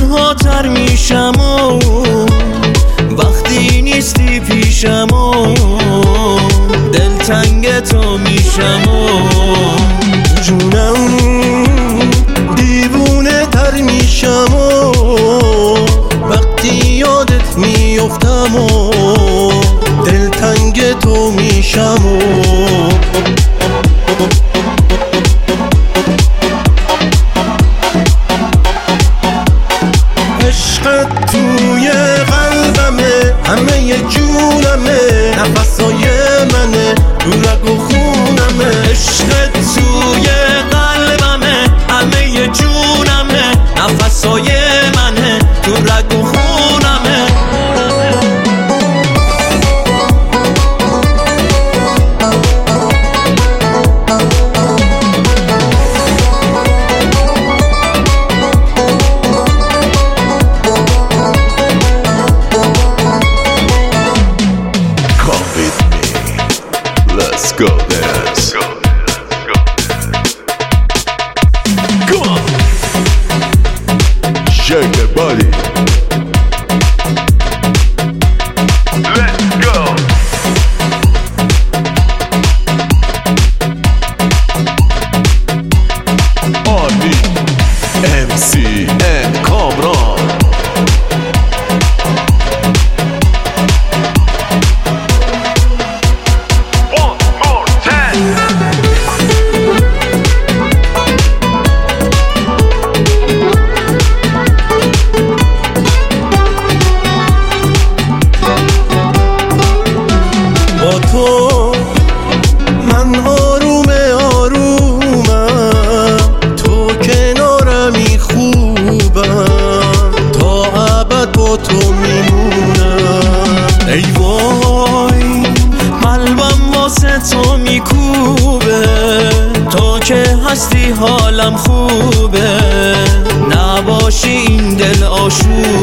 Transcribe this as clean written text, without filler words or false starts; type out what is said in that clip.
تنها تر میشم و وقتی نیستی پیشم و دلتنگ تو میشم و جونم دیوونه تر میشم و وقتی یادت میافتم و دلتنگ تو میشم و عشقت توی قلبمه، همه جونمه، نفسای منه، تو رگ و خونمه. عشقت توی قلبمه، همه جونمه، نفسای منه، تو رگ و خونمه. Let's go dance. Come on. Shake that body. Let's go. Army, MC and Kamran. تو من آرومه آرومم، تو کنارمی خوبم، تا ابد با تو میمونم. ای وای قلبم واسه تو میکوبه، تو که هستی حالم خوبه، نباشی این دل آشوبه.